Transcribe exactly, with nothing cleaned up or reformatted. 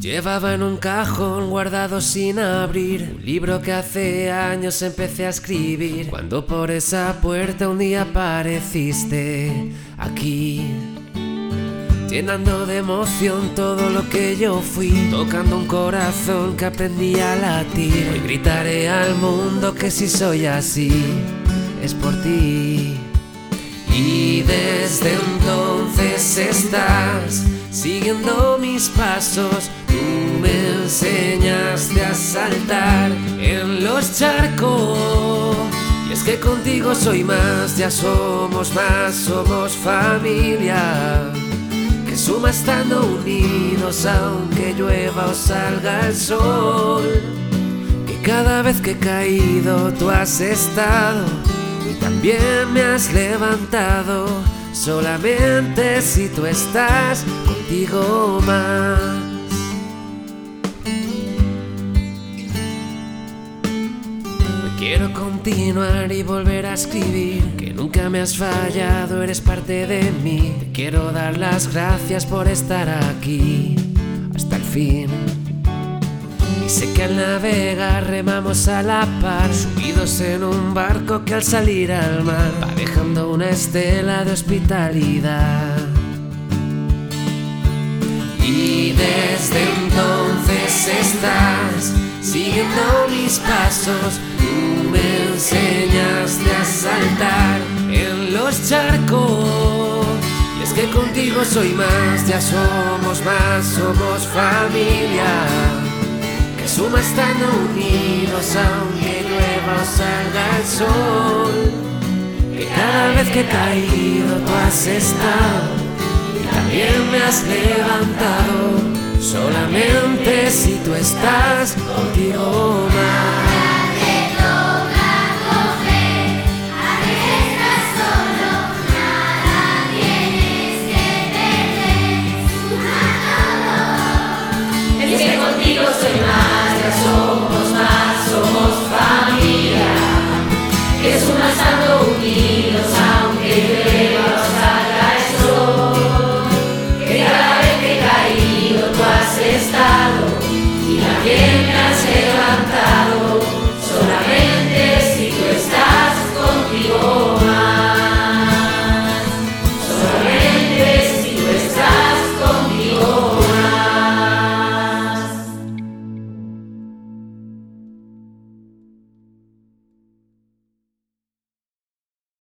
Llevaba en un cajón guardado sin abrir un libro que hace años empecé a escribir, cuando por esa puerta un día apareciste aquí, llenando de emoción todo lo que yo fui, tocando un corazón que aprendí a latir. Hoy gritaré al mundo que si soy así es por ti. Y desde entonces estás siguiendo mis pasos. Tú me enseñaste a saltar en los charcos, y es que contigo soy más, ya somos más, somos familia que suma estando unidos, aunque llueva o salga el sol. Que cada vez que he caído tú has estado y también me has levantado, solamente si tú estás contigo más. Quiero continuar y volver a escribir, que nunca me has fallado, eres parte de mí. Te quiero dar las gracias por estar aquí hasta el fin. Y sé que al navegar remamos a la par, subidos en un barco que al salir al mar va dejando una estela de hospitalidad. Y desde entonces estás siguiendo mis pasos. Tú me enseñaste a saltar en los charcos, y es que contigo soy más, ya somos más, somos familia que suma estando unidos, aunque llueva o salga el sol. Que cada vez que he caído tú has estado y también me has levantado, solamente si tú estás contigo.